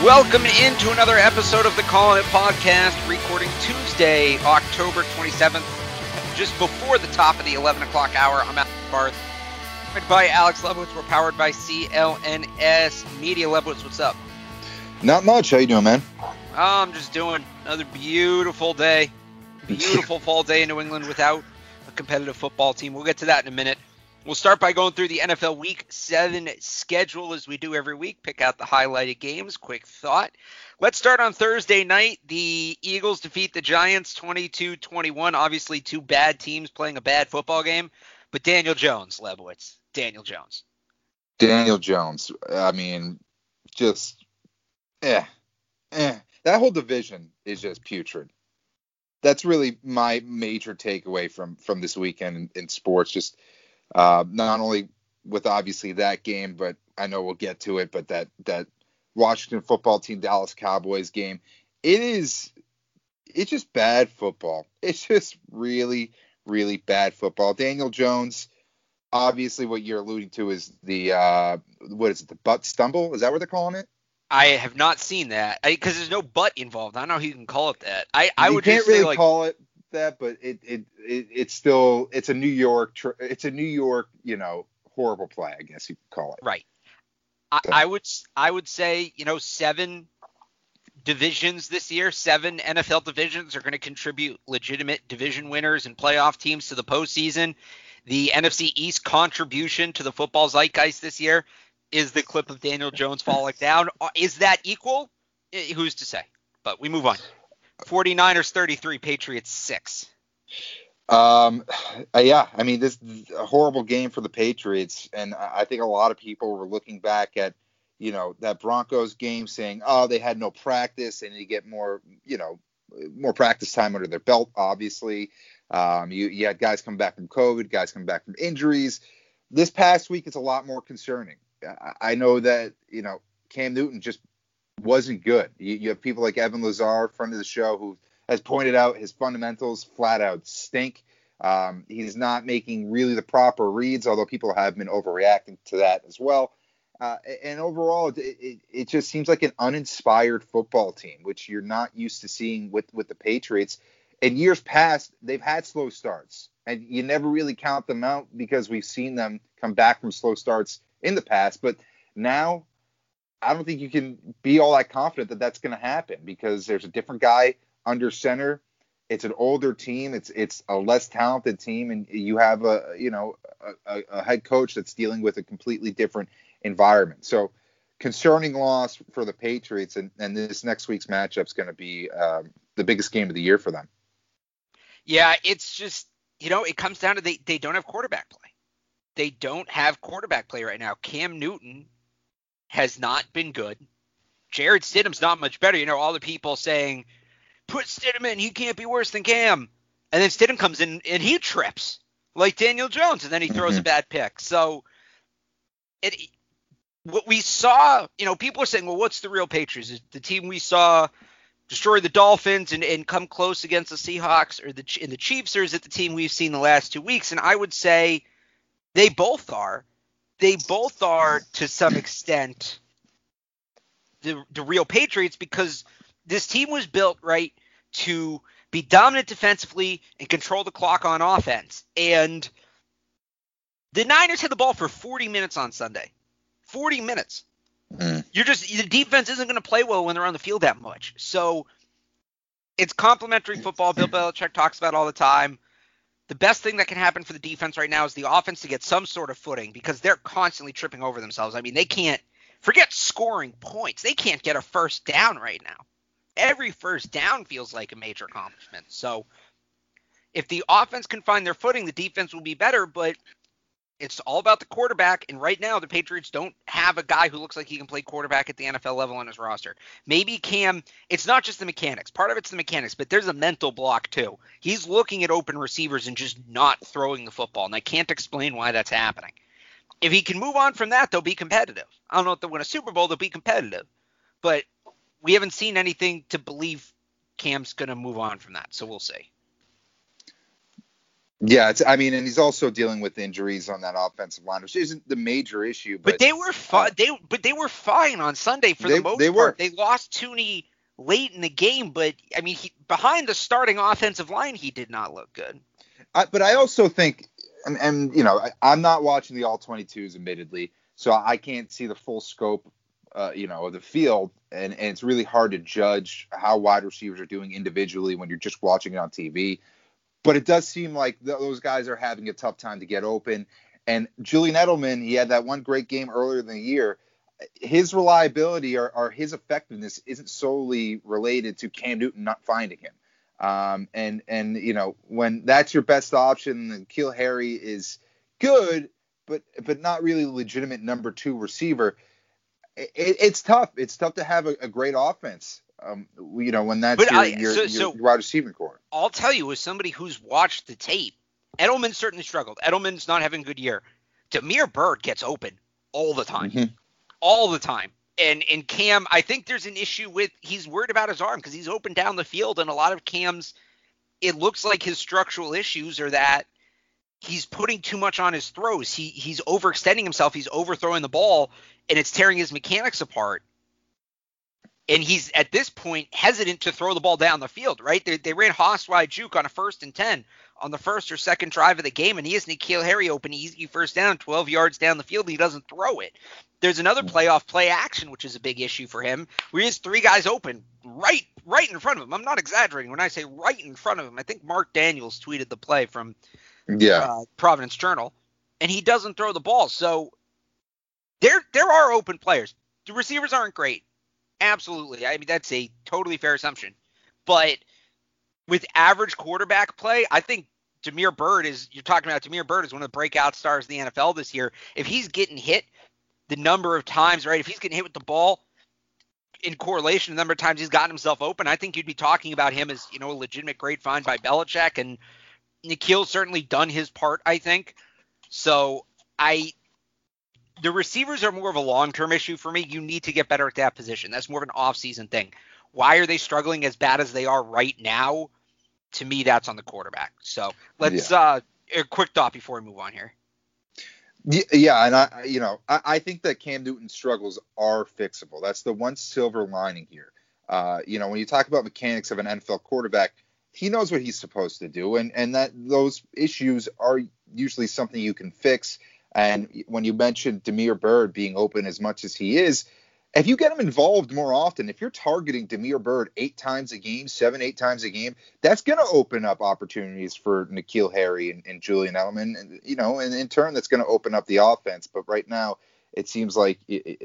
Welcome into another episode of the Callin' It Podcast, recording Tuesday, October 27th, just before the top of the 11 o'clock hour. I'm Alex Barth, joined by Alex Lebowitz. We're powered by CLNS Media. Lebowitz, what's up? Not much. How you doing, man? I'm just doing another beautiful day. Beautiful fall day in New England without a competitive football team. We'll get to that in a minute. We'll start by going through the NFL Week 7 schedule as we do every week. Pick out the highlighted games. Quick thought. Let's start on Thursday night. The Eagles defeat the Giants 22-21. Obviously, two bad teams playing a bad football game. But Daniel Jones, Lebowitz. Daniel Jones. I mean, just, That whole division is just putrid. That's really my major takeaway from this weekend in sports. Just not only with obviously that game, but I know we'll get to it, but that Washington football team, Dallas Cowboys game, it's just bad football. It's just really, really bad football. Daniel Jones, obviously what you're alluding to is the butt stumble? Is that what they're calling it? I have not seen that because there's no butt involved. I don't know how you can call it that. I would can't just really say, like, call it that, but it's still a New York horrible play, I guess you could call it. Right. I would say 7 divisions this year, 7 NFL divisions are going to contribute legitimate division winners and playoff teams to the postseason. The NFC East contribution to the football zeitgeist this year is the clip of Daniel Jones falling down. Is that equal? Who's to say? But we move on. 49ers 33, Patriots 6. Yeah, I mean, this is a horrible game for the Patriots, and I think a lot of people were looking back at, that Broncos game saying, oh, they had no practice and you get more practice time under their belt, obviously. You had guys come back from COVID, guys come back from injuries. This past week, it's a lot more concerning. I know that, Cam Newton just wasn't good. You have people like Evan Lazar, friend of the show, who has pointed out his fundamentals flat out stink. He's not making really the proper reads, although people have been overreacting to that as well. And overall, it just seems like an uninspired football team, which you're not used to seeing with the Patriots. In years past, they've had slow starts, and you never really count them out because we've seen them come back from slow starts in the past. But now, I don't think you can be all that confident that that's going to happen because there's a different guy under center. It's an older team. It's a less talented team, and you have a head coach that's dealing with a completely different environment. So concerning loss for the Patriots, and this next week's matchup is going to be the biggest game of the year for them. Yeah, it's just, it comes down to they don't have quarterback play. They don't have quarterback play right now. Cam Newton has not been good. Jarrett Stidham's not much better. All the people saying, put Stidham in, he can't be worse than Cam. And then Stidham comes in and he trips like Daniel Jones, and then he throws a bad pick. So what we saw, people are saying, well, what's the real Patriots? Is the team we saw destroy the Dolphins and come close against the Seahawks or the Chiefs, or is it the team we've seen the last 2 weeks? And I would say they both are. They both are to some extent the real Patriots, because this team was built right to be dominant defensively and control the clock on offense. And the Niners had the ball for 40 minutes on Sunday. 40 minutes. The defense isn't going to play well when they're on the field that much. So it's complementary football. Bill Belichick talks about all the time. The best thing that can happen for the defense right now is the offense to get some sort of footing, because they're constantly tripping over themselves. I mean, they can't forget scoring points. They can't get a first down right now. Every first down feels like a major accomplishment. So if the offense can find their footing, the defense will be better, but it's all about the quarterback. And right now, the Patriots don't have a guy who looks like he can play quarterback at the NFL level on his roster. Maybe Cam, it's not just the mechanics. Part of it's the mechanics, but there's a mental block too. He's looking at open receivers and just not throwing the football, and I can't explain why that's happening. If he can move on from that, they'll be competitive. I don't know if they'll win a Super Bowl, they'll be competitive. But we haven't seen anything to believe Cam's going to move on from that, so we'll see. Yeah, I mean, and he's also dealing with injuries on that offensive line, which isn't the major issue, But but they were fine. They were fine on Sunday for the they most were. part. They lost Tooney late in the game, but I mean, behind the starting offensive line, he did not look good. But I also think, and I'm not watching the all 22s, admittedly, so I can't see the full scope, of the field, and it's really hard to judge how wide receivers are doing individually when you're just watching it on TV. But it does seem like those guys are having a tough time to get open. And Julian Edelman, he had that one great game earlier in the year. His reliability or his effectiveness isn't solely related to Cam Newton not finding him. And when that's your best option, then N'Keal Harry is good, but not really a legitimate number 2 receiver. It's tough. It's tough to have a great offense. When that's your wide receiving core. I'll tell you, as somebody who's watched the tape, Edelman certainly struggled. Edelman's not having a good year. Damiere Byrd gets open all the time. Mm-hmm. All the time. And Cam, I think there's an issue with he's worried about his arm because he's open down the field, and a lot of Cam's, it looks like his structural issues are that he's putting too much on his throws. He's overextending himself. He's overthrowing the ball, and it's tearing his mechanics apart. And he's, at this point, hesitant to throw the ball down the field, right? They ran Haas wide juke on a 1st and 10 on the first or second drive of the game, and he has N'Keal Harry open, easy first down, 12 yards down the field, and he doesn't throw it. There's another playoff play action, which is a big issue for him, where he has 3 guys open right in front of him. I'm not exaggerating when I say right in front of him. I think Mark Daniels tweeted the play from Providence Journal, and he doesn't throw the ball. So there are open players. The receivers aren't great. Absolutely. I mean, that's a totally fair assumption. But with average quarterback play, I think Damiere Byrd is one of the breakout stars in the NFL this year. If he's getting hit the number of times, right, if he's getting hit with the ball in correlation to the number of times he's gotten himself open, I think you'd be talking about him as, a legitimate great find by Belichick. And N'Keal's certainly done his part, I think. So the receivers are more of a long-term issue for me. You need to get better at that position. That's more of an off-season thing. Why are they struggling as bad as they are right now? To me, that's on the quarterback. So let's a quick thought before we move on here. Yeah, and I think that Cam Newton's struggles are fixable. That's the one silver lining here. When you talk about mechanics of an NFL quarterback, he knows what he's supposed to do, and that those issues are usually something you can fix. And when you mentioned Damiere Byrd being open as much as he is, if you get him involved more often, if you're targeting Damiere Byrd 8 times a game, 8 times a game, that's going to open up opportunities for N'Keal Harry and Julian Edelman. And in turn, that's going to open up the offense. But right now, it seems like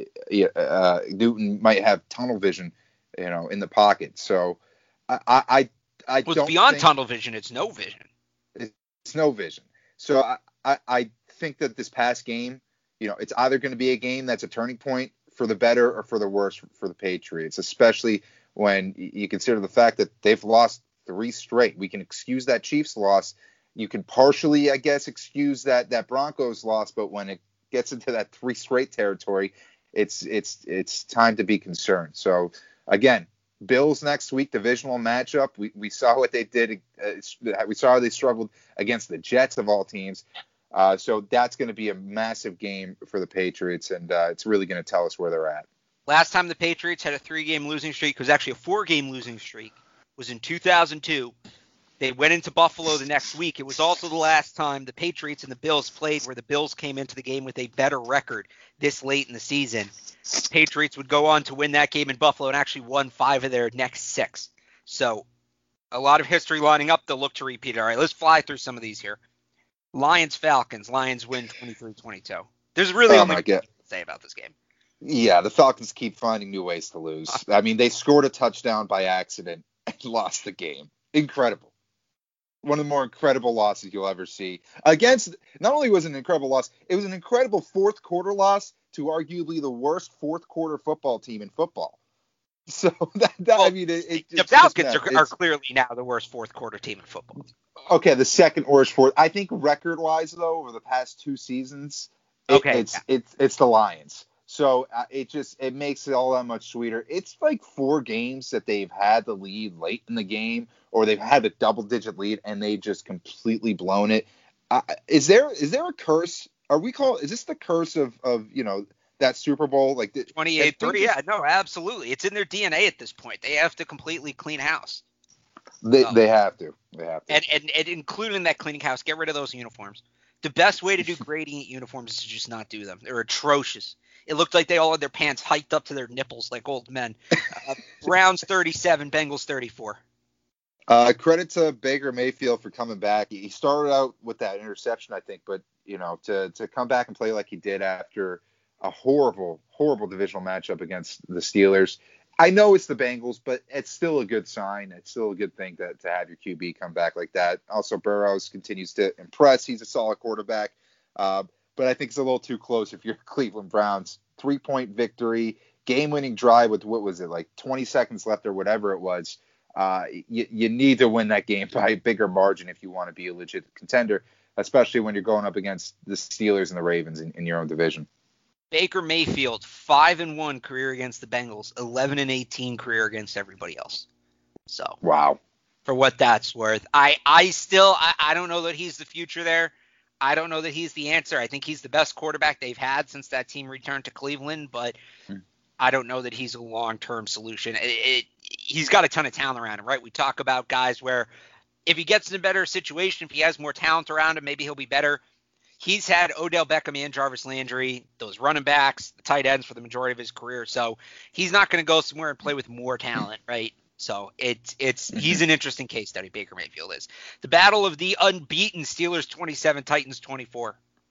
Newton might have tunnel vision, in the pocket. So I don't beyond tunnel vision. It's no vision. It's no vision. So I think that this past game, it's either going to be a game that's a turning point for the better or for the worse for the Patriots, especially when you consider the fact that they've lost 3 straight. We can excuse that Chiefs loss. You can partially, I guess, excuse that Broncos loss, but when it gets into that 3 straight territory, it's time to be concerned. So again, Bills next week, divisional matchup. We saw what they did. We saw how they struggled against the Jets of all teams. So that's going to be a massive game for the Patriots, and it's really going to tell us where they're at. Last time the Patriots had a 3-game losing streak, was actually a 4-game losing streak, was in 2002. They went into Buffalo the next week. It was also the last time the Patriots and the Bills played, where the Bills came into the game with a better record this late in the season. Patriots would go on to win that game in Buffalo and actually won 5 of their next 6. So a lot of history lining up. They'll look to repeat it. All right, let's fly through some of these here. Lions-Falcons. Lions win 23-22. There's really only nothing to say about this game. Yeah, the Falcons keep finding new ways to lose. I mean, they scored a touchdown by accident and lost the game. Incredible. One of the more incredible losses you'll ever see. Not only was it an incredible loss, it was an incredible fourth quarter loss to arguably the worst fourth quarter football team in football. So the Falcons are clearly now the worst fourth quarter team in football. Okay, the second worst fourth. I think record wise though, over the past 2 seasons, it's the Lions. So it makes it all that much sweeter. It's like 4 games that they've had the lead late in the game, or they've had a double-digit lead and they just completely blown it. Is there a curse? Is this the curse of that Super Bowl, like 28-3? Yeah, no, absolutely. It's in their DNA at this point. They have to completely clean house. They have to. And including that cleaning house, get rid of those uniforms. The best way to do gradient uniforms is to just not do them. They're atrocious. It looked like they all had their pants hiked up to their nipples like old men. Browns 37, Bengals 34. Credit to Baker Mayfield for coming back. He started out with that interception, I think, but to come back and play like he did after a horrible divisional matchup against the Steelers. I know it's the Bengals, but it's still a good sign. It's still a good thing to have your QB come back like that. Also, Burrows continues to impress. He's a solid quarterback. But I think it's a little too close if you're Cleveland Browns. 3-point victory, game-winning drive with, what was it, like 20 seconds left or whatever it was. You need to win that game by a bigger margin if you want to be a legit contender, especially when you're going up against the Steelers and the Ravens in your own division. Baker Mayfield, 5-1 career against the Bengals, 11-18 career against everybody else. So wow, for what that's worth, I don't know that he's the future there. I don't know that he's the answer. I think he's the best quarterback they've had since that team returned to Cleveland, but I don't know that he's a long-term solution. He's got a ton of talent around him, right? We talk about guys where if he gets in a better situation, if he has more talent around him, maybe he'll be better. He's had Odell Beckham and Jarvis Landry, those running backs, the tight ends for the majority of his career. So he's not going to go somewhere and play with more talent, right? So he's an interesting case study, Baker Mayfield is. The battle of the unbeaten Steelers 27, Titans 24.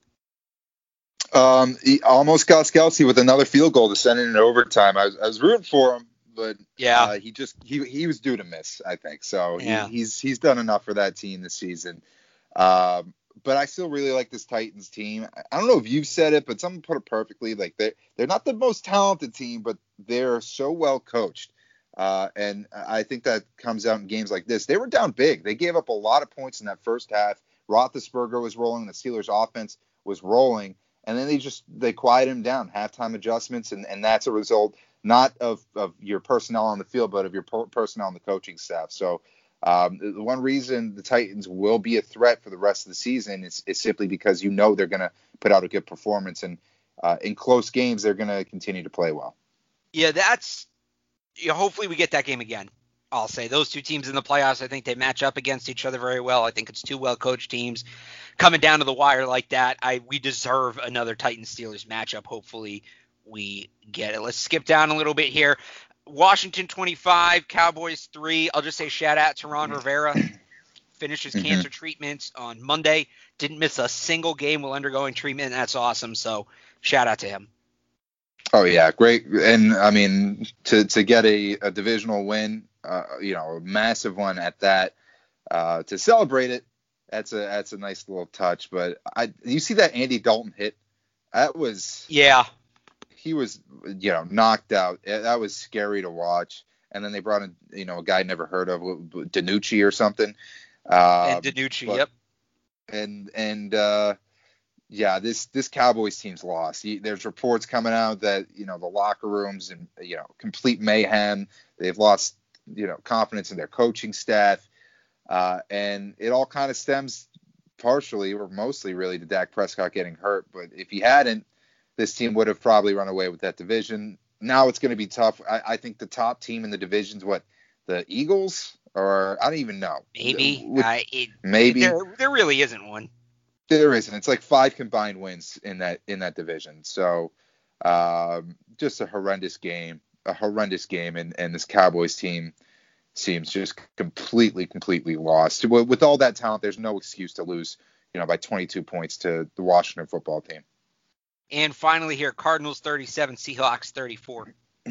He almost got Skelce with another field goal to send it in overtime. I was rooting for him, but yeah, he was due to miss, I think. So yeah. he's done enough for that team this season. But I still really like this Titans team. I don't know if you've said it, but someone put it perfectly. Like they're not the most talented team, but they're so well coached. And I think that comes out in games like this. They were down big. They gave up a lot of points in that first half. Roethlisberger was rolling. The Steelers offense was rolling. And then they quiet him down, halftime adjustments. And that's a result not of your personnel on the field, but of your personnel on the coaching staff. So the one reason the Titans will be a threat for the rest of the season is simply because they're going to put out a good performance. And in close games, they're going to continue to play well. Yeah, hopefully we get that game again. I'll say those two teams in the playoffs, I think they match up against each other very well. I think it's two well-coached teams coming down to the wire like that. We deserve another Titans-Steelers matchup. Hopefully we get it. Let's skip down a little bit here. Washington 25, Cowboys 3. I'll just say shout out to Ron Rivera. Finished his cancer treatments on Monday. Didn't miss a single game while undergoing treatment. That's awesome. So shout out to him. Oh yeah, great. And I mean, to get a divisional win, a massive one at that, to celebrate it, that's a nice little touch. But you see that Andy Dalton hit? That was, yeah. He was, knocked out. That was scary to watch. And then they brought in, a guy I never heard of, DiNucci or something. And DiNucci, yep. And yeah, this Cowboys team's lost. There's reports coming out that, the locker rooms and, complete mayhem. They've lost, confidence in their coaching staff. And it all kind of stems partially or mostly really to Dak Prescott getting hurt. But if he hadn't, this team would have probably run away with that division. Now it's going to be tough. I think the top team in the division's the Eagles, or I don't even know. Maybe. Maybe. There really isn't one. There isn't. It's like 5 combined wins in that division. So just a horrendous game. And this Cowboys team seems just completely lost. With all that talent, there's no excuse to lose, by 22 points to the Washington football team. And finally here, Cardinals 37, Seahawks 34.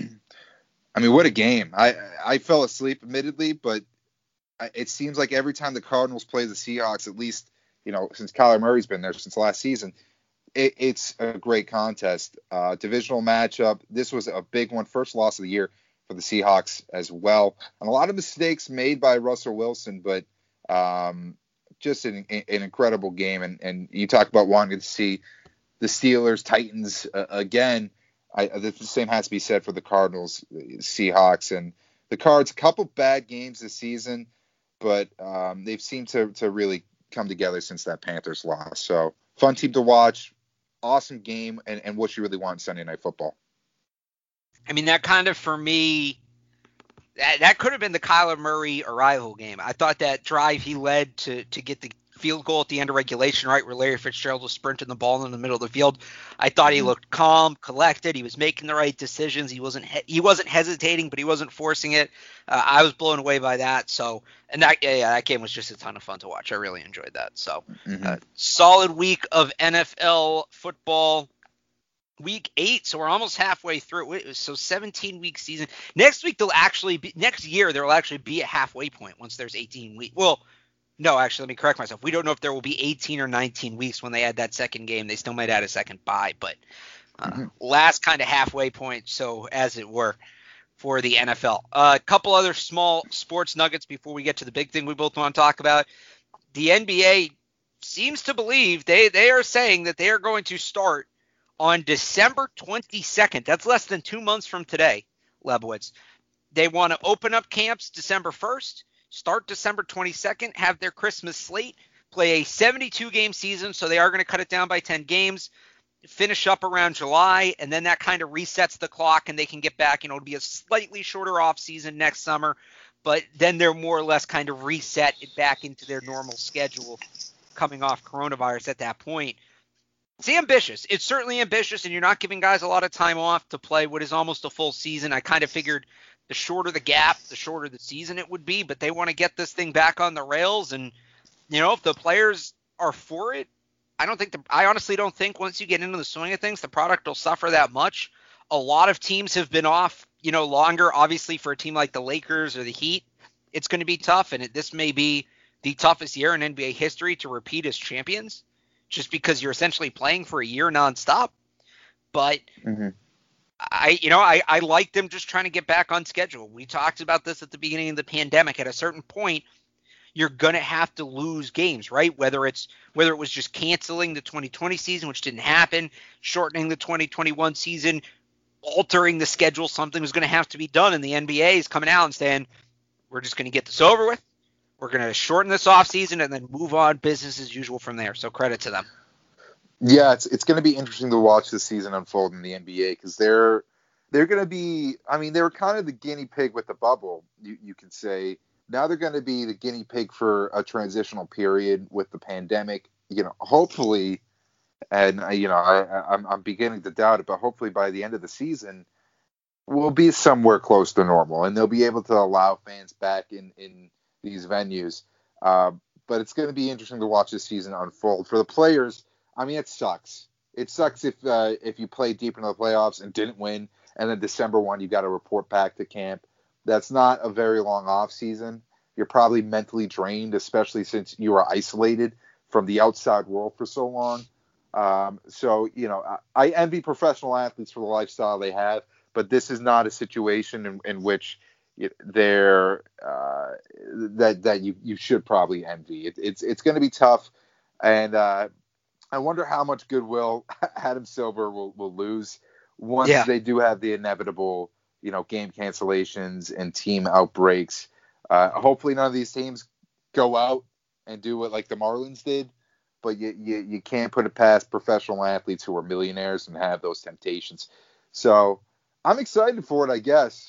I mean, what a game. I fell asleep, admittedly, but it seems like every time the Cardinals play the Seahawks, at least, since Kyler Murray's been there since last season, it's a great contest. Divisional matchup. This was a big one. First loss of the year for the Seahawks as well. And a lot of mistakes made by Russell Wilson, but just an incredible game. And you talk about wanting to see the Steelers, Titans again. The same has to be said for the Cardinals, Seahawks, and the Cards. A couple bad games this season, but they've seemed to really come together since that Panthers loss. So fun team to watch, awesome game, and what you really want in Sunday Night Football. I mean, that kind of, for me, that could have been the Kyler Murray arrival game. I thought that drive he led to get the field goal at the end of regulation, right, where Larry Fitzgerald was sprinting the ball in the middle of the field. I thought he looked calm, collected. He was making the right decisions. He wasn't hesitating, but he wasn't forcing it. I was blown away by that. So, and that game was just a ton of fun to watch. I really enjoyed that. So, solid week of NFL football. Week 8, so we're almost halfway through. So 17-week season. Next year there will actually be a halfway point once there's 18 weeks. Well, no, actually, let me correct myself. We don't know if there will be 18 or 19 weeks when they add that second game. They still might add a second bye, but last kind of halfway point, so as it were, for the NFL. A couple other small sports nuggets before we get to the big thing we both want to talk about. The NBA seems to believe they are saying that they are going to start on December 22nd. That's less than 2 months from today, Lebowitz. They want to open up camps December 1st, start December 22nd, have their Christmas slate, play a 72-game season, so they are going to cut it down by 10 games, finish up around July, and then that kind of resets the clock, and they can get back. It'll be a slightly shorter off season next summer, but then they're more or less kind of reset it back into their normal schedule coming off coronavirus at that point. It's ambitious. It's certainly ambitious, and you're not giving guys a lot of time off to play what is almost a full season. I kind of figured the shorter the gap, the shorter the season it would be, but they want to get this thing back on the rails. And, if the players are for it, I honestly don't think once you get into the swing of things, the product will suffer that much. A lot of teams have been off, longer. Obviously, for a team like the Lakers or the Heat, it's going to be tough, and this may be the toughest year in NBA history to repeat as champions, just because you're essentially playing for a year nonstop. But I like them just trying to get back on schedule. We talked about this at the beginning of the pandemic. At a certain point, you're going to have to lose games, right? Whether it was just canceling the 2020 season, which didn't happen, shortening the 2021 season, altering the schedule, something was going to have to be done. And the NBA is coming out and saying, we're just going to get this over with. We're going to shorten this offseason and then move on business as usual from there. So credit to them. Yeah, it's going to be interesting to watch this season unfold in the NBA because they're going to be – I mean, they were kind of the guinea pig with the bubble, you could say. Now they're going to be the guinea pig for a transitional period with the pandemic. Hopefully – and, I'm beginning to doubt it, but hopefully by the end of the season, we'll be somewhere close to normal, and they'll be able to allow fans back in these venues. But it's going to be interesting to watch this season unfold. For the players, I mean, it sucks. It sucks if you play deep into the playoffs and didn't win, and then December 1, you got to report back to camp. That's not a very long off season. You're probably mentally drained, especially since you are isolated from the outside world for so long. So, I envy professional athletes for the lifestyle they have, but this is not a situation in which they're that you should probably envy. It's going to be tough, and I wonder how much goodwill Adam Silver will lose once they do have the inevitable game cancellations and team outbreaks. Hopefully none of these teams go out and do what like the Marlins did, but you can't put it past professional athletes who are millionaires and have those temptations. So I'm excited for it, I guess.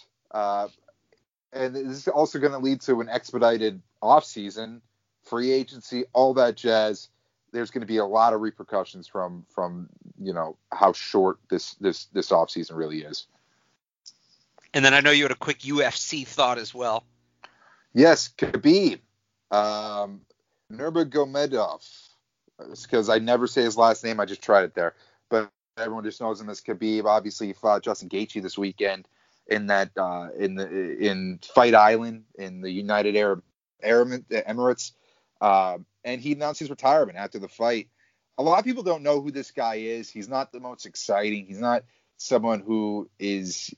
And this is also going to lead to an expedited offseason, free agency, all that jazz. There's going to be a lot of repercussions from how short this offseason really is. And then I know you had a quick UFC thought as well. Yes, Khabib, Nurmagomedov. It's because I never say his last name. I just tried it there, but everyone just knows him as Khabib. Obviously, he fought Justin Gaethje this weekend in that in Fight Island in the United Arab Emirates, and he announced his retirement after the fight. A lot of people don't know who this guy is. He's not the most exciting. He's not someone who is,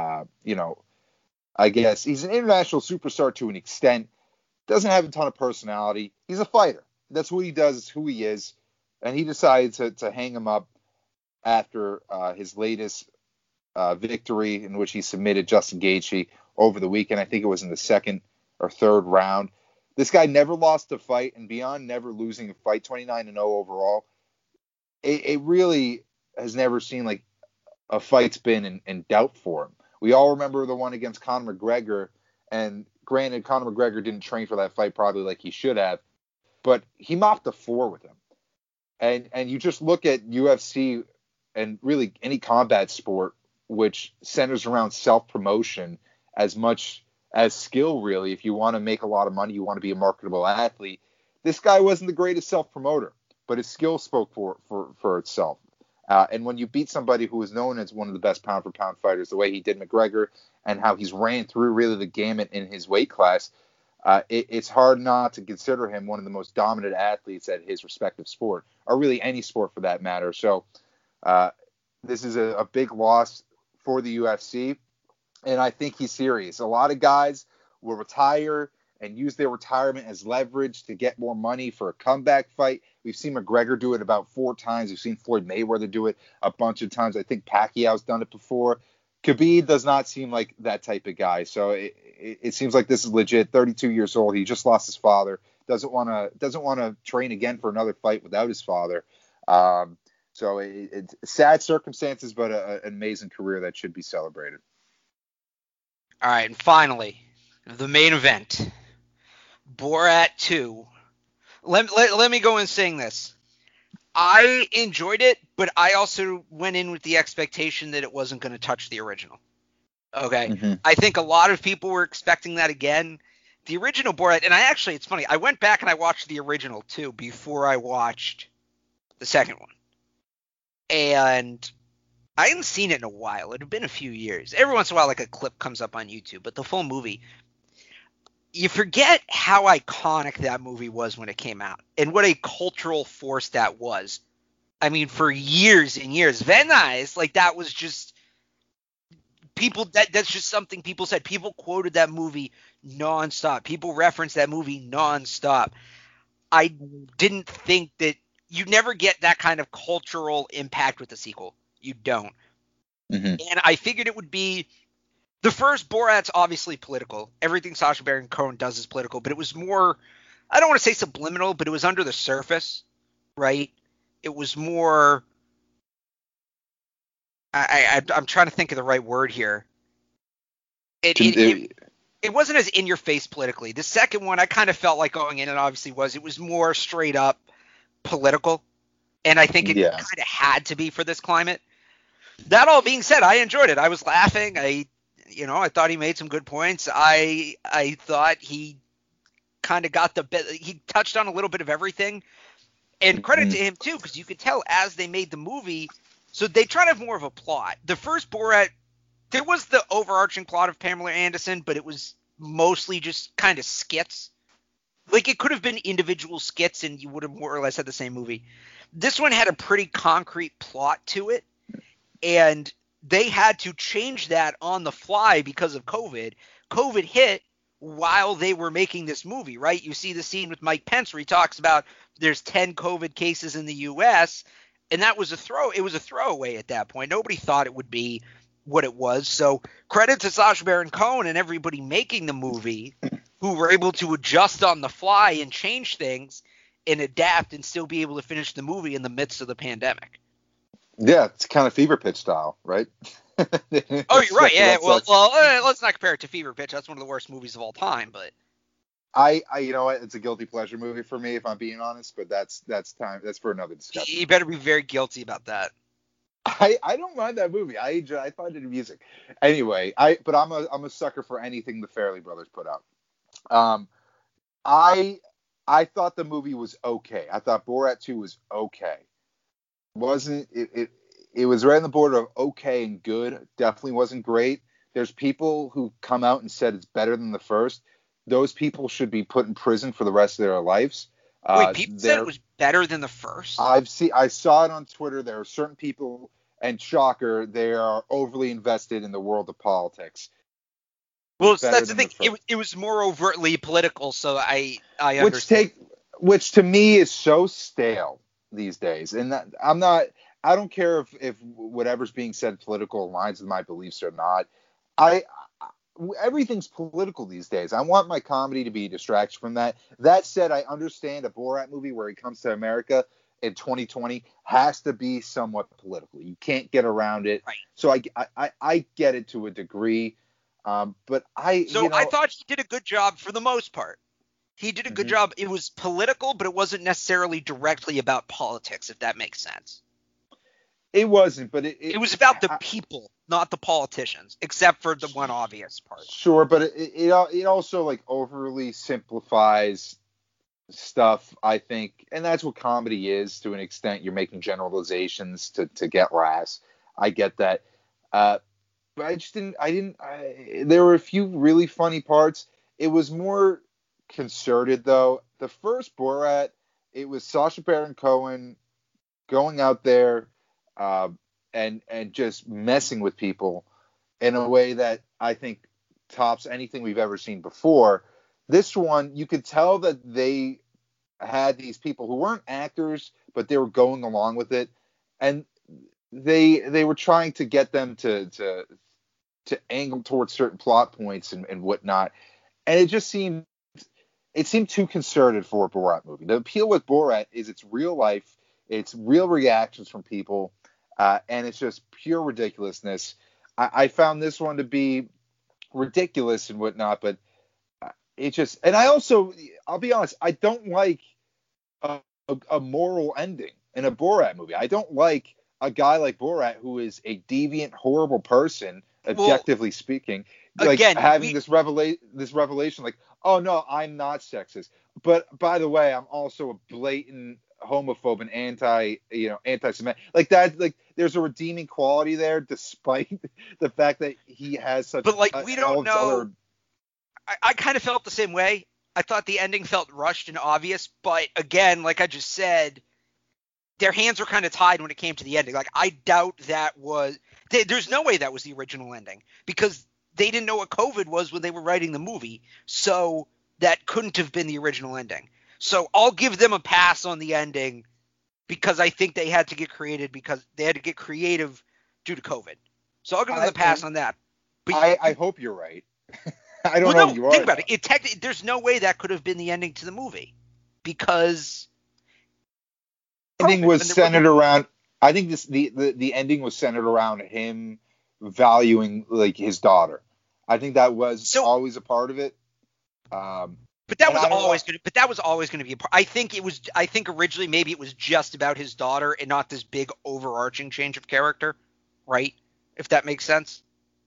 I guess he's an international superstar to an extent. Doesn't have a ton of personality. He's a fighter. That's what he does. It's who he is. And he decided to hang him up after his latest victory in which he submitted Justin Gaethje over the weekend. I think it was in the second or third round. This guy never lost a fight, and beyond never losing a fight, 29-0 overall, it really has never seen like a fight's been in doubt for him. We all remember the one against Conor McGregor, and granted, Conor McGregor didn't train for that fight probably like he should have, but he mopped the floor with him. And you just look at UFC and really any combat sport, which centers around self-promotion as much as skill, really. If you want to make a lot of money, you want to be a marketable athlete. This guy wasn't the greatest self-promoter, but his skill spoke for itself. And when you beat somebody who is known as one of the best pound-for-pound fighters, the way he did McGregor and how he's ran through really the gamut in his weight class, it's hard not to consider him one of the most dominant athletes at his respective sport, or really any sport for that matter. So this is a big loss for the UFC, and I think he's serious. A lot of guys will retire and use their retirement as leverage to get more money for a comeback fight. We've seen McGregor do it about 4 times. We've seen Floyd Mayweather do it a bunch of times. I think Pacquiao's done it before. Khabib does not seem like that type of guy. So it seems like this is legit. 32 years old. He just lost his father. Doesn't want to train again for another fight without his father. So it's sad circumstances, but an amazing career that should be celebrated. All right, and finally, the main event, Borat 2. Let me go in saying this. I enjoyed it, but I also went in with the expectation that it wasn't going to touch the original. Okay? Mm-hmm. I think a lot of people were expecting that again. The original Borat, and it's funny, I went back and I watched the original too before I watched the second one. And I hadn't seen it in a while. It had been a few years. Every once in a while, like a clip comes up on YouTube, but the full movie, you forget how iconic that movie was when it came out and what a cultural force that was. I mean, for years and years, Van Nuys, like that was just people. That's just something people said. People quoted that movie nonstop. People referenced that movie nonstop. I didn't think that you never get that kind of cultural impact with the sequel. You don't. Mm-hmm. And I figured it would be the first Borat's obviously political. Everything Sacha Baron Cohen does is political, but it was more, I don't want to say subliminal, but it was under the surface, right? It was more, I'm trying to think of the right word here. It wasn't as in your face politically. The second one, I kind of felt like going in, and obviously it was more straight up political. And I think it kind of had to be for this climate. That all being said, I enjoyed it. I was laughing. I thought he made some good points. I thought he kind of got he touched on a little bit of everything. And credit to him too, because you could tell as they made the movie, so they tried to have more of a plot. The first Borat, there was the overarching plot of Pamela Anderson, but it was mostly just kind of skits. Like it could have been individual skits and you would have more or less had the same movie. This one had a pretty concrete plot to it. And they had to change that on the fly because of COVID. COVID hit while they were making this movie, right? You see the scene with Mike Pence where he talks about there's 10 COVID cases in the U.S., and that was it was a throwaway at that point. Nobody thought it would be what it was. So credit to Sacha Baron Cohen and everybody making the movie who were able to adjust on the fly and change things and adapt and still be able to finish the movie in the midst of the pandemic. Yeah, it's kind of Fever Pitch style, right? Oh, you're right. Yeah. Well, let's not compare it to Fever Pitch. That's one of the worst movies of all time. But I you know what? It's a guilty pleasure movie for me, if I'm being honest. But that's for another discussion. You better be very guilty about that. I don't mind that movie. I find it amusing. Anyway, I'm a sucker for anything the Farrelly brothers put out. I thought the movie was okay. I thought Borat 2 was okay. It was right on the border of okay and good. Definitely wasn't great. There's people who come out and said it's better than the first. Those people should be put in prison for the rest of their lives. Wait, people said it was better than the first? I saw it on Twitter. There are certain people, and shocker, they are overly invested in the world of politics. Well, that's the thing. It was more overtly political, so I understand. Which to me is so stale. these days, and that I don't care if whatever's being said political aligns with my beliefs or not. I everything's political these days. I want my comedy to be a distraction from that. That said, I understand a Borat movie where he comes to America in 2020 has to be somewhat political. You can't get around it. Right. So I get it to a degree. But I thought he did a good job for the most part. He did a good job. It was political, but it wasn't necessarily directly about politics, if that makes sense. It wasn't, but it was about the people, not the politicians, except for the one obvious part. Sure, but it also like overly simplifies stuff, I think, and that's what comedy is to an extent. You're making generalizations to get laughs. I get that, but I just didn't. There were a few really funny parts. It was more concerted though. The first Borat, it was Sacha Baron Cohen going out there and just messing with people in a way that I think tops anything we've ever seen before. This one, you could tell that they had these people who weren't actors, but they were going along with it, and they were trying to get them to angle towards certain plot points and whatnot, and it seemed too concerted for a Borat movie. The appeal with Borat is it's real life, it's real reactions from people, and it's just pure ridiculousness. I found this one to be ridiculous and whatnot, but it just, and I also, I'll be honest, I don't like a moral ending in a Borat movie. I don't like a guy like Borat who is a deviant, horrible person, objectively speaking, like again, having this revelation, like, oh no, I'm not sexist, but by the way, I'm also a blatant homophobe and anti-Semitic. Like that, like there's a redeeming quality there, despite the fact that he has such. But like we don't know. I kind of felt the same way. I thought the ending felt rushed and obvious, but again, like I just said, their hands were kind of tied when it came to the ending. Like I doubt that was. There's no way that was the original ending because they didn't know what COVID was when they were writing the movie, so that couldn't have been the original ending. So I'll give them a pass on the ending because I think they had to get creative due to COVID. So I'll give them a pass on that. But I hope you're right. I don't know if you are. Think about it. There's no way that could have been the ending to the movie because ending was centered around. I think the ending was centered around him valuing like his daughter. I think that was always a part of it. But that was always going to be a part. I think originally maybe it was just about his daughter and not this big overarching change of character, right? If that makes sense.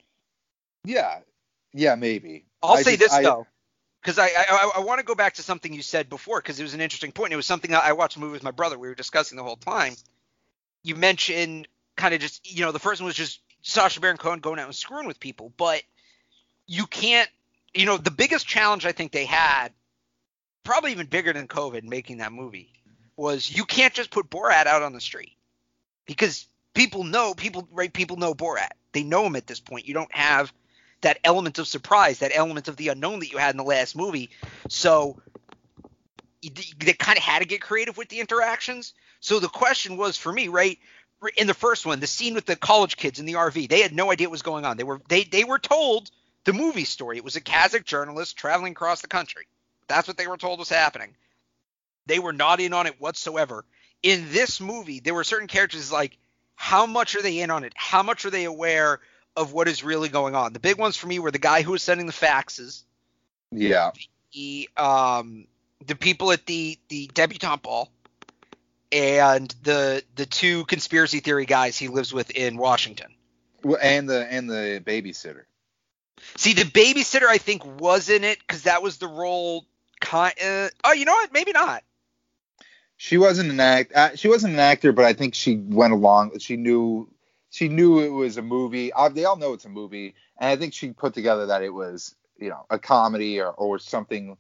Yeah, maybe. I'll say this though, because I want to go back to something you said before because it was an interesting point. It was something I watched a movie with my brother. We were discussing the whole time. You mentioned kind of just, the first one was just Sacha Baron Cohen going out and screwing with people, but you can't. The biggest challenge I think they had, probably even bigger than COVID making that movie, was you can't just put Borat out on the street because people know Borat. They know him at this point. You don't have that element of surprise, that element of the unknown that you had in the last movie. So they kind of had to get creative with the interactions. So the question was for me, right, in the first one, the scene with the college kids in the RV, they had no idea what was going on. They were told the movie story. It was a Kazakh journalist traveling across the country. That's what they were told was happening. They were not in on it whatsoever. In this movie, there were certain characters like, how much are they in on it? How much are they aware of what is really going on? The big ones for me were the guy who was sending the faxes. Yeah. The people at the debutante ball. And the two conspiracy theory guys he lives with in Washington. Well, and the babysitter. See, the babysitter, I think, was in it because that was the role. Oh, you know what? Maybe not. She wasn't an actor, but I think she went along. She knew it was a movie. They all know it's a movie, and I think she put together that it was, a comedy or something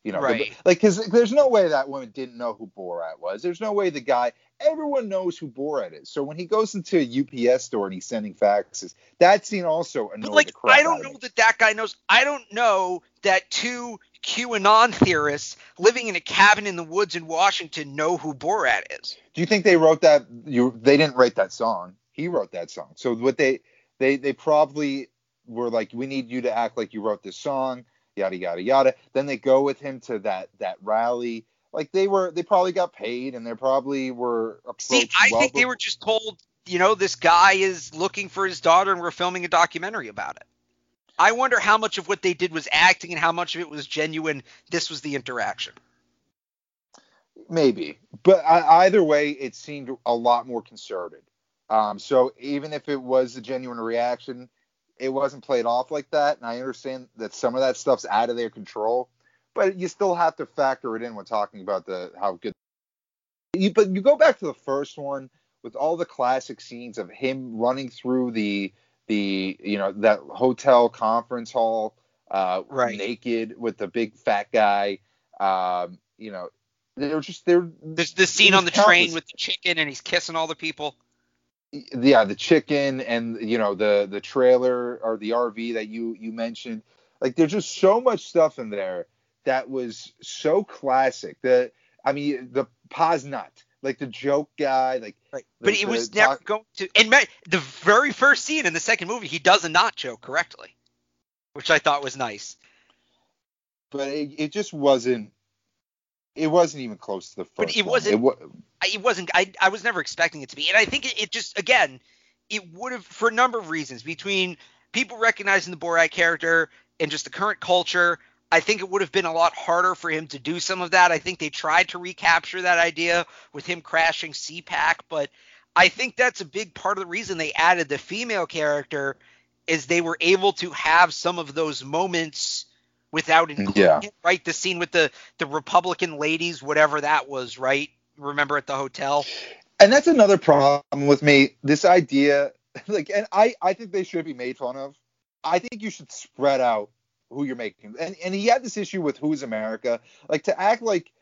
You know, Right. because there's no way that woman didn't know who Borat was. There's no way the guy, everyone knows who Borat is. So when he goes into a UPS store and he's sending faxes, that scene also But, annoyed like, the crap I out don't of know me. that guy knows. I don't know that two QAnon theorists living in a cabin in the woods in Washington know who Borat is. Do you think they wrote that? They didn't write that song. He wrote that song. So what they probably were like, we need you to act like you wrote this song, yada yada yada. Then they go with him to that rally. Like they probably got paid, and they probably were See, approached I well think they before. were just told, this guy is looking for his daughter and we're filming a documentary about it. I wonder how much of what they did was acting and how much of it was genuine. This was the interaction. Maybe, but either way, it seemed a lot more concerted. So even if it was a genuine reaction, it wasn't played off like that. And I understand that some of that stuff's out of their control, but you still have to factor it in when talking about how good. But you go back to the first one with all the classic scenes of him running through that hotel conference hall, Right. naked with the big fat guy. They're There's this it scene was on the train countless. with the chicken and he's kissing all the people. Yeah, the chicken and the trailer or the RV that you mentioned. Like there's just so much stuff in there that was so classic. The Poznat, like the joke guy, like Right. But it the was never talk. going to. And the very first scene in the second movie, he does a not joke correctly, which I thought was nice. But it just wasn't. It wasn't even close to the But first it one. wasn't. It wasn't. I was never expecting it to be. And I think it just, again, it would have, for a number of reasons, between people recognizing the Borat character and just the current culture, I think it would have been a lot harder for him to do some of that. I think they tried to recapture that idea with him crashing CPAC, but I think that's a big part of the reason they added the female character is they were able to have some of those moments without including Yeah. him, right? The scene with the Republican ladies, whatever that was, right? Remember at the hotel? And that's another problem with me. This idea, and I think they should be made fun of. I think you should spread out who you're making. And he had this issue with Who's America, like to act like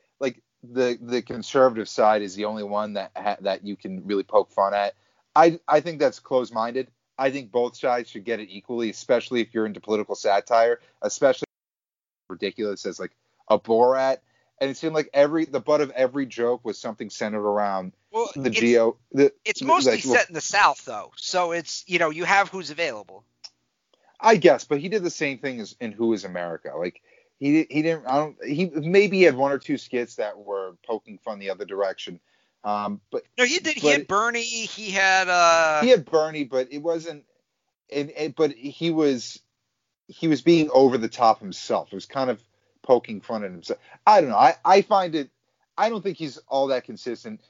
the conservative side is the only one that you can really poke fun at. I think that's closed-minded. I think both sides should get it equally, especially if you're into political satire, especially ridiculous as like a Borat. And it seemed like the butt of every joke was something centered around Well, the it's mostly set in the South, though. So it's, you have who's available. I guess, but he did the same thing as in Who Is America. Like he didn't. He maybe had one or two skits that were poking fun the other direction. But No, he did. He but had Bernie. He had he had Bernie, but it wasn't. But he was being over the top himself. It was kind of poking fun at himself. I don't know. I find it. I don't think he's all that consistent.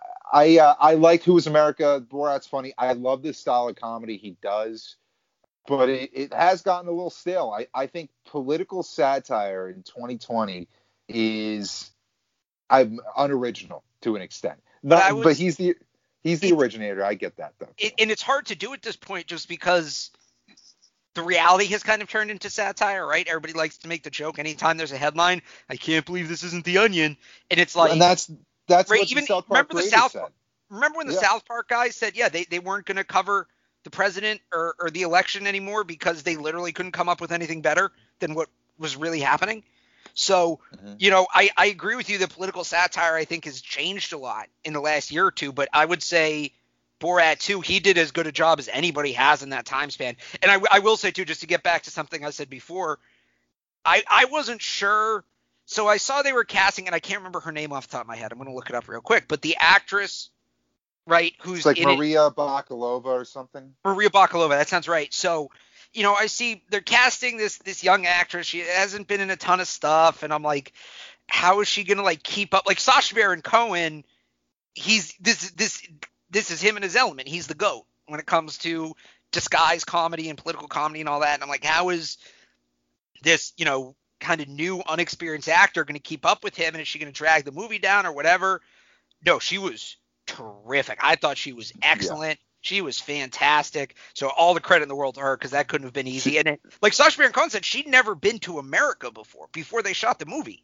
I like Who Is America. Borat's funny. I love this style of comedy he does. But it has gotten a little stale. I think political satire in 2020 is unoriginal to an extent. But he's the originator. I get that, though. And it's hard to do at this point just because the reality has kind of turned into satire, right? Everybody likes to make the joke anytime there's a headline. I can't believe this isn't The Onion. And it's like. And that's right, what even, the South Park said. Remember when the South Park guys said, they weren't going to cover the president or the election anymore because they literally couldn't come up with anything better than what was really happening. So, I agree with you that political satire, I think, has changed a lot in the last year or two, but I would say Borat 2, he did as good a job as anybody has in that time span. And I will say, too, just to get back to something I said before, I wasn't sure. So I saw they were casting, and I can't remember her name off the top of my head. I'm going to look it up real quick. But the actress, right, who's it's like in Maria Bakalova or something. Maria Bakalova, that sounds right. So, I see they're casting this young actress. She hasn't been in a ton of stuff, and I'm like, how is she gonna keep up? Like Sacha Baron Cohen, he's this is him in his element. He's the GOAT when it comes to disguise comedy and political comedy and all that. And I'm like, how is this kind of new unexperienced actor going to keep up with him, and is she going to drag the movie down or whatever? No, she was terrific. I thought she was excellent. Yeah. She was fantastic. So all the credit in the world to her, because that couldn't have been easy. And like Sacha Baron Cohen said, she'd never been to America before they shot the movie.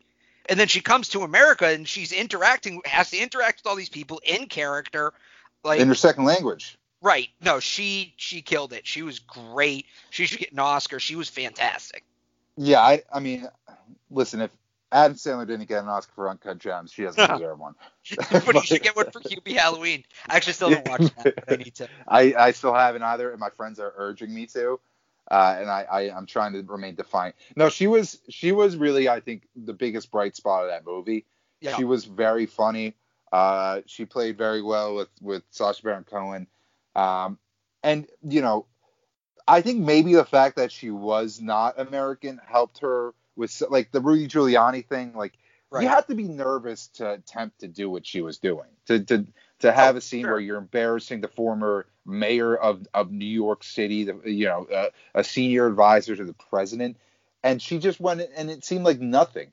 And then she comes to America and has to interact with all these people in character, like in her second language. Right. No, she killed it. She was great. She should get an Oscar. She was fantastic. Yeah, I mean, listen, if Adam Sandler didn't get an Oscar for Uncut Gems, she doesn't deserve one. But he should get one for Hubie Halloween. I actually still haven't watched that, but I need to. I still haven't either, and my friends are urging me to. And I'm trying to remain defiant. No, she was really, I think, the biggest bright spot of that movie. Yeah. She was very funny. She played very well with Sacha Baron Cohen. And, you know, I think maybe the fact that she was not American helped her with, like, the Rudy Giuliani thing. Like, right. You have to be nervous to attempt to do what she was doing. To have a scene where you're embarrassing the former mayor of New York City, a senior advisor to the president. And she just went, and it seemed like nothing.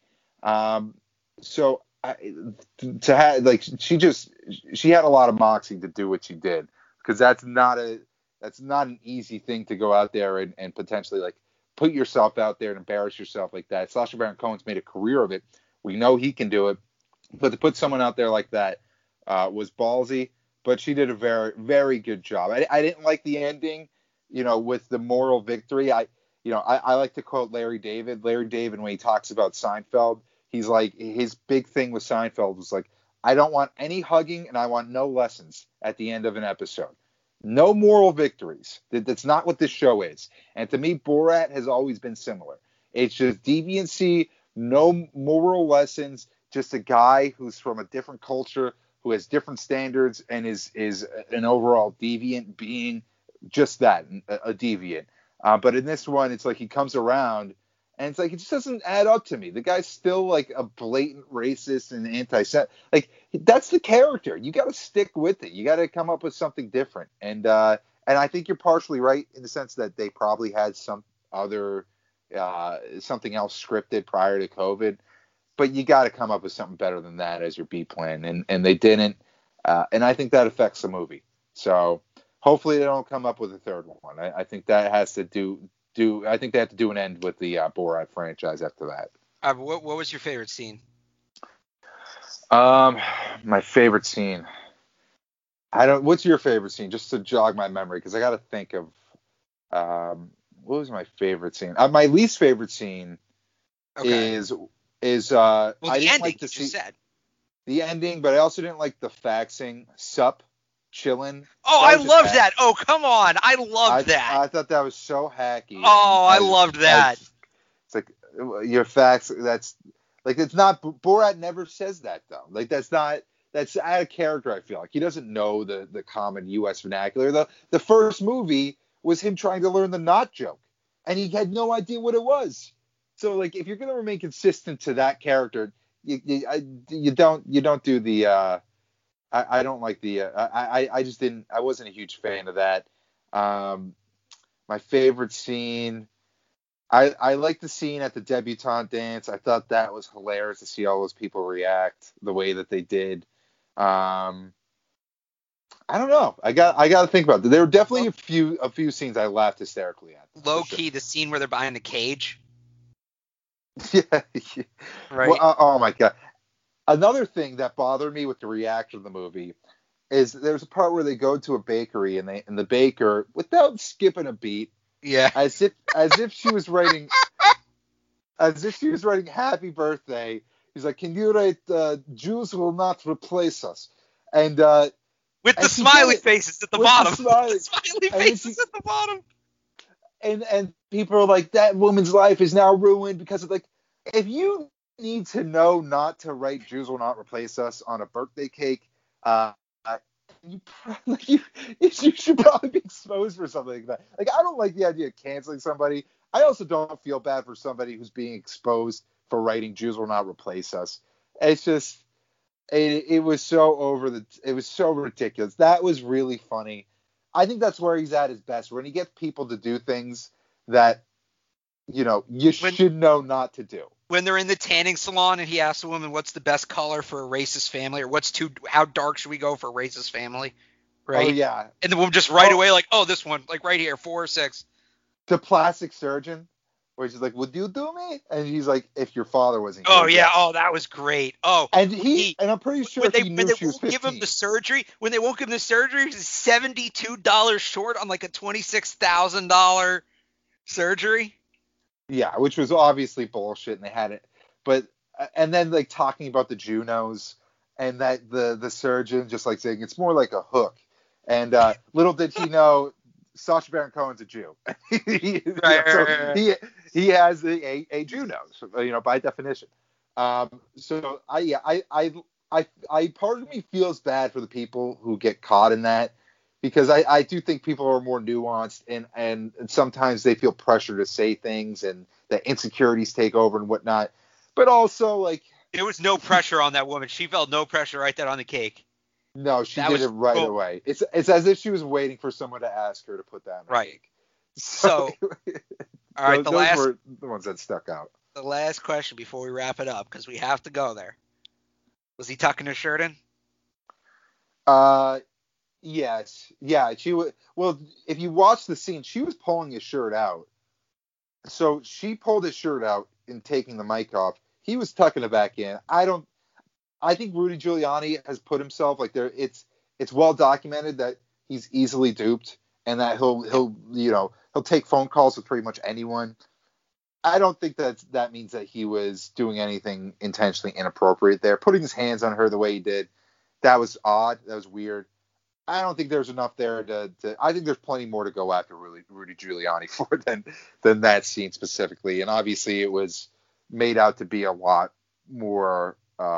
So she had a lot of moxie to do what she did, because that's not an easy thing to go out there and potentially, like, put yourself out there and embarrass yourself like that. Sacha Baron Cohen's made a career of it. We know he can do it, but to put someone out there like that was ballsy. But she did a very, very good job. I didn't like the ending, with the moral victory. I like to quote Larry David. Larry David, when he talks about Seinfeld, he's like, his big thing with Seinfeld was like, I don't want any hugging and I want no lessons at the end of an episode. No moral victories. That's not what this show is. And to me, Borat has always been similar. It's just deviancy, no moral lessons, just a guy who's from a different culture, who has different standards, and is an overall deviant being, just that, a deviant. But in this one, it's like he comes around, and it's like, it just doesn't add up to me. The guy's still like a blatant racist and anti-Semite. Like, that's the character. You got to stick with it. You got to come up with something different. And I think you're partially right in the sense that they probably had some other something else scripted prior to COVID. But you got to come up with something better than that as your B plan, and they didn't. And I think that affects the movie. So hopefully they don't come up with a third one. I think that has to do. I think they have to do an end with the Borat franchise after that. What was your favorite scene? My favorite scene. What's your favorite scene? Just to jog my memory, because I got to think of. What was my favorite scene? My least favorite scene is. Well, I didn't ending, like you just said. The ending, but I also didn't like the faxing. Sup, chillin'. Oh, I loved that. Oh, come on. I loved that. I thought that was so hacky. Oh, I loved that. It's like, your fax, that's, like, it's not, Borat never says that, though. Like, that's out of character, I feel like. He doesn't know the common U.S. vernacular. The first movie was him trying to learn the not joke, and he had no idea what it was. So, like, if you're going to remain consistent to that character, you don't do the I don't like the I just didn't. I wasn't a huge fan of that. My favorite scene, I like the scene at the debutante dance. I thought that was hilarious to see all those people react the way that they did. I don't know. I got to think about it. There were definitely a few scenes I laughed hysterically at. Low key, the scene where they're behind the cage. Yeah. Right. Well, oh my god. Another thing that bothered me with the reaction of the movie is there's a part where they go to a bakery and the baker, without skipping a beat, as if she was writing happy birthday, he's like, can you write Jews will not replace us? And with the smiley faces at the bottom. The smiley faces at the bottom. And people are like, that woman's life is now ruined because of, like, if you need to know not to write Jews will not replace us on a birthday cake, you should probably be exposed for something like that. Like, I don't like the idea of canceling somebody. I also don't feel bad for somebody who's being exposed for writing Jews will not replace us. It's just, it was so it was so ridiculous. That was really funny. I think that's where he's at his best, when he gets people to do things that, you should know not to do. When they're in the tanning salon and he asks the woman, what's the best color for a racist family, or how dark should we go for a racist family? Right? Oh, yeah. And the woman just right away, like, oh, this one, like right here, 4 or 6. The plastic surgeon. where she's like, "Would you do me?" And he's like, "If your father wasn't here." Oh yeah, Yes. oh that was great. Oh, And I'm pretty sure he when knew they she was won't give him 15. the surgery, when they won't give him the surgery, he's $72 short on like a $26,000 surgery. Yeah, which was obviously bullshit, and they had it. But and then like talking about the Junos, and that the surgeon just like saying it's more like a hook. And little did he know, Sacha Baron Cohen's a Jew. Right. He has a Juno, by definition. So I part of me feels bad for the people who get caught in that, because I do think people are more nuanced, and sometimes they feel pressure to say things, and the insecurities take over and whatnot. But also, like, there was no pressure on that woman. She felt no pressure right there on the cake. no, she did it right away. It's as if she was waiting for someone to ask her to put that on the cake. So all right, those were the ones that stuck out. The last question before we wrap it up, because we have to go there. Was he tucking his shirt in? Yes. Yeah, she was. Well, if you watch the scene, she was pulling his shirt out. So she pulled his shirt out and taking the mic off. He was tucking it back in. I think Rudy Giuliani has put himself like there. It's well documented that he's easily duped, and that he'll take phone calls with pretty much anyone. I don't think that means that he was doing anything intentionally inappropriate there. Putting his hands on her the way he did, that was odd. That was weird. I don't think there's enough there to I think there's plenty more to go after Rudy Giuliani for than that scene specifically. And obviously it was made out to be a lot more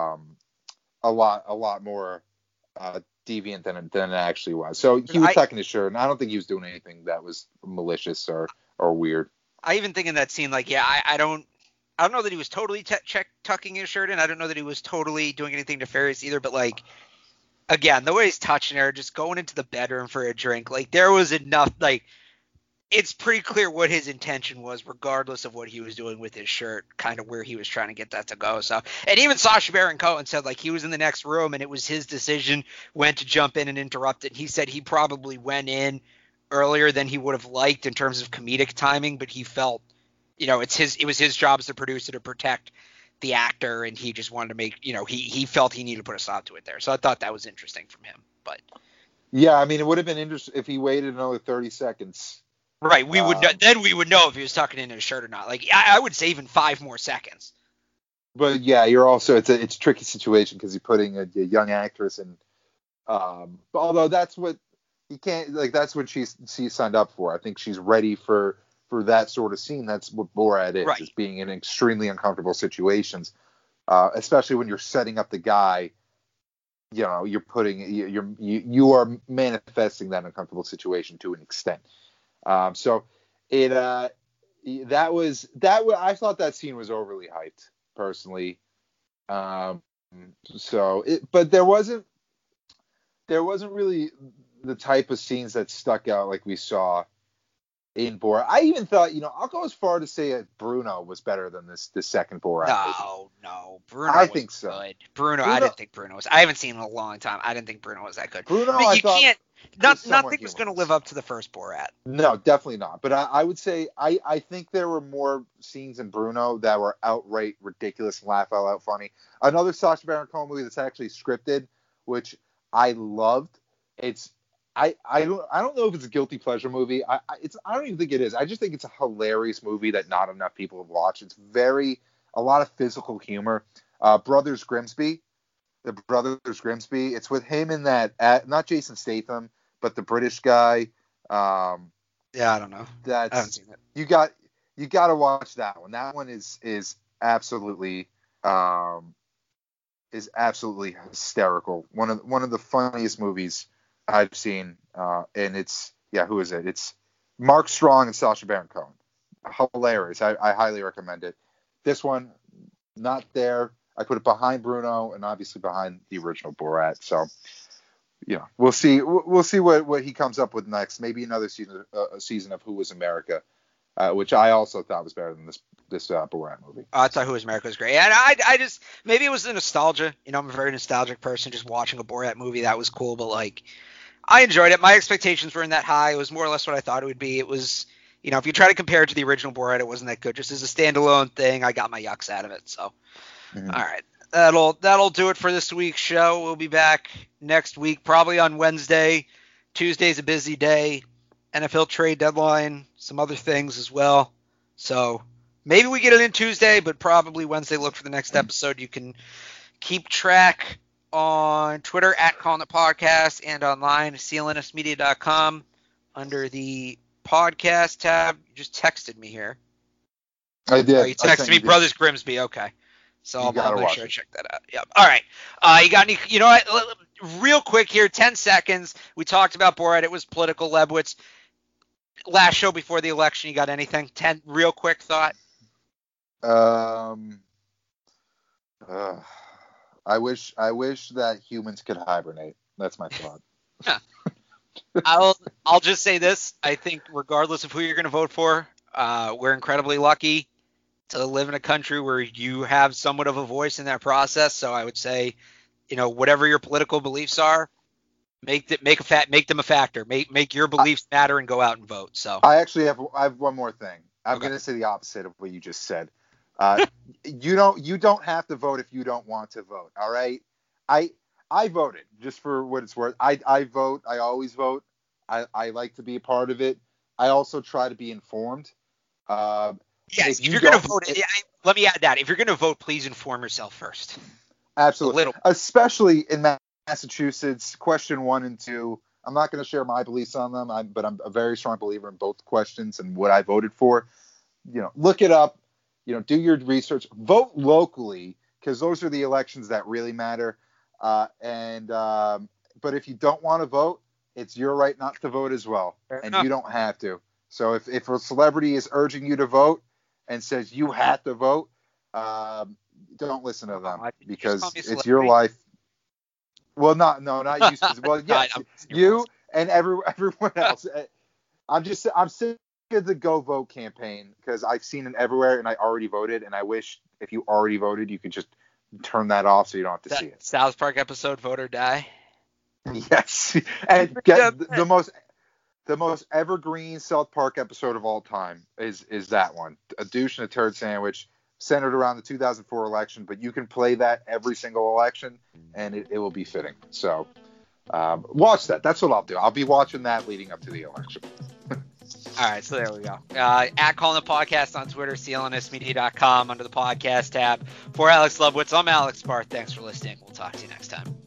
deviant than it actually was. So he was tucking his shirt, and I don't think he was doing anything that was malicious or weird. I even think in that scene, like, yeah, I don't know that he was totally tucking his shirt in. I don't know that he was totally doing anything nefarious either. But like, again, the way he's touching her, just going into the bedroom for a drink, like there was enough. Like, it's pretty clear what his intention was, regardless of what he was doing with his shirt, kind of where he was trying to get that to go. So, and even Sacha Baron Cohen said like he was in the next room and it was his decision when to jump in and interrupt it. He said he probably went in earlier than he would have liked in terms of comedic timing, but he felt, it was his job as the producer to protect the actor, and he just wanted to make, he felt he needed to put a stop to it there. So I thought that was interesting from him. But yeah, I mean, it would have been interesting if he waited another 30 seconds. Right, we would then we would know if he was tucking in his shirt or not. Like I would say even 5 more seconds. But yeah, you're also it's a tricky situation because you're putting a young actress in. Although that's what you can't like. That's what she signed up for. I think she's ready for that sort of scene. That's what Borat is. Right. Is being in extremely uncomfortable situations, especially when you're setting up the guy. You're putting you are manifesting that uncomfortable situation to an extent. So it that was I thought that scene was overly hyped personally. But there wasn't really the type of scenes that stuck out like we saw in Borat. I even thought, I'll go as far to say that Bruno was better than this second Borat. No, Bruno. I think so. Good. Bruno, I didn't think Bruno was. I haven't seen him in a long time. I didn't think Bruno was that good. Bruno, but you I can't. Nothing was humorless. going to live up to the first Borat. No, definitely not. But I would say I think there were more scenes in Bruno that were outright ridiculous and laugh out loud funny. Another Sacha Baron Cohen movie that's actually scripted, which I loved. I don't know if it's a guilty pleasure movie. I don't even think it is. I just think it's a hilarious movie that not enough people have watched. It's a lot of physical humor. Brothers Grimsby. The Brothers Grimsby. It's with him in that, not Jason Statham, but the British guy. Yeah, I don't know. I haven't seen it. You got to watch that one. That one is absolutely hysterical. One of the funniest movies I've seen. And it's who is it? It's Mark Strong and Sacha Baron Cohen. Hilarious. I highly recommend it. This one, not there. I put it behind Bruno and obviously behind the original Borat. So, we'll see. We'll see what he comes up with next. Maybe another season of Who Was America, which I also thought was better than this Borat movie. I thought Who Was America was great. And I just, maybe it was the nostalgia. I'm a very nostalgic person. Just watching a Borat movie, that was cool. But like, I enjoyed it. My expectations weren't that high. It was more or less what I thought it would be. It was, if you try to compare it to the original Borat, it wasn't that good. Just as a standalone thing, I got my yucks out of it. So, All right. That'll do it for this week's show. We'll be back next week, probably on Wednesday. Tuesday's a busy day. NFL trade deadline, some other things as well. So maybe we get it in Tuesday, but probably Wednesday. Look for the next episode. You can keep track on Twitter at Calling It Podcast and online clnsmedia.com under the podcast tab. You just texted me here. I did. Oh, you texted me Brothers Grimsby. Okay. So I'll make sure I check that out. Yep. All right. You got any? You know what? Real quick here, 10 seconds. We talked about Borat. It was political. Lebowitz. Last show before the election. You got anything? 10 real quick thought. I wish that humans could hibernate. That's my thought. I'll just say this. I think regardless of who you're going to vote for, we're incredibly lucky to live in a country where you have somewhat of a voice in that process. So I would say, whatever your political beliefs are, make them a factor. Make your beliefs matter and go out and vote. So I have one more thing. I'm going to say the opposite of what you just said. You don't have to vote if you don't want to vote. All right. I voted just for what it's worth. I vote. I always vote. I like to be a part of it. I also try to be informed. Yes, if you're going to vote, let me add that. If you're going to vote, please inform yourself first. Absolutely. Especially in Massachusetts, question 1 and 2. I'm not going to share my beliefs on them, but I'm a very strong believer in both questions and what I voted for. Look it up. Do your research. Vote locally, because those are the elections that really matter. But if you don't want to vote, it's your right not to vote as well. You don't have to. So if a celebrity is urging you to vote and says you have to vote, don't listen to them, because it's your life. Well, not you. Well, yes, you and everyone else. I'm sick of the Go Vote campaign, because I've seen it everywhere and I already voted, and I wish if you already voted, you could just turn that off so you don't have to see it. South Park episode, Vote or Die. Yes, and get the most evergreen South Park episode of all time is that one, a douche and a turd sandwich, centered around the 2004 election. But you can play that every single election, and it will be fitting. So watch that. That's what I'll do. I'll be watching that leading up to the election. All right, so there we go. At Calling the Podcast on Twitter, clnsmedia.com under the podcast tab. For Alex Lebowitz, I'm Alex Barth. Thanks for listening. We'll talk to you next time.